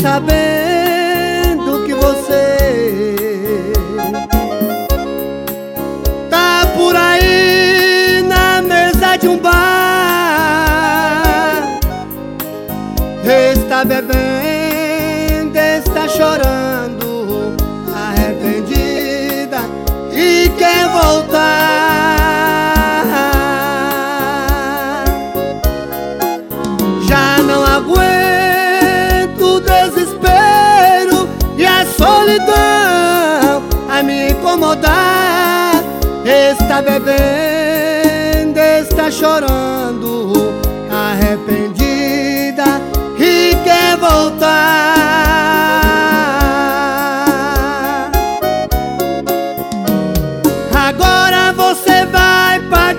sabendo que você tá por aí na mesa de um bar, está bebendo, está chorando, arrependida e quer voltar. Já não aguento o desespero e a solidão a me incomodar. Está bebendo, está chorando, arrependida e quer voltar. Agora você vai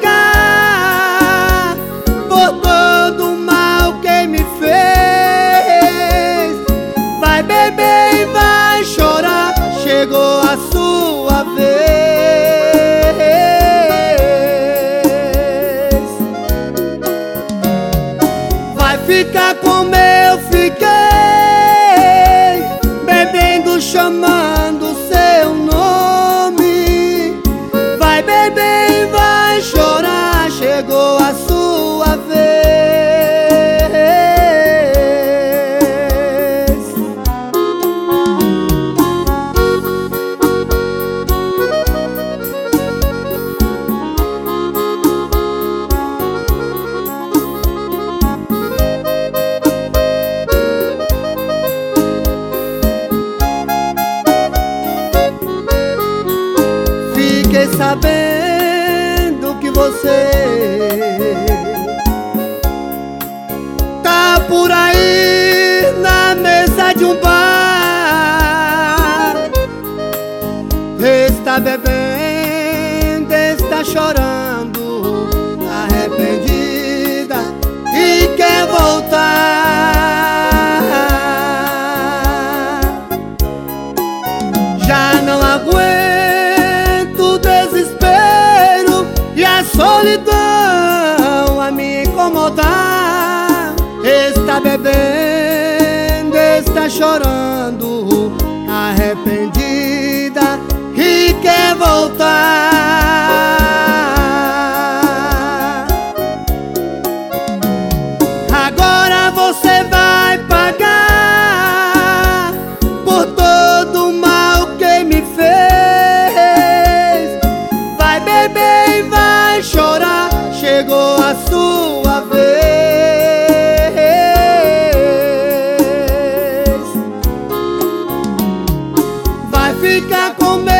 pagar por todo o mal que me fez. Vai beber e vai chorar, chegou a sua vez. Vai ficar como eu fiquei, bebendo, chamando seu nome. Vai beber e vai chorar, chegou a sua vez. Fiquei sabendo que você tá por aí na mesa de um bar, está bebendo, está chorando, arrependida e quer voltar. Já não aguento o desespero e a solidão a me incomodar. Está bebendo, está chorando, arrependida e quer voltar. Agora você vai pagar por todo o mal que me fez. Vai beber e vai chorar, chegou a sua vez. Vai ficar com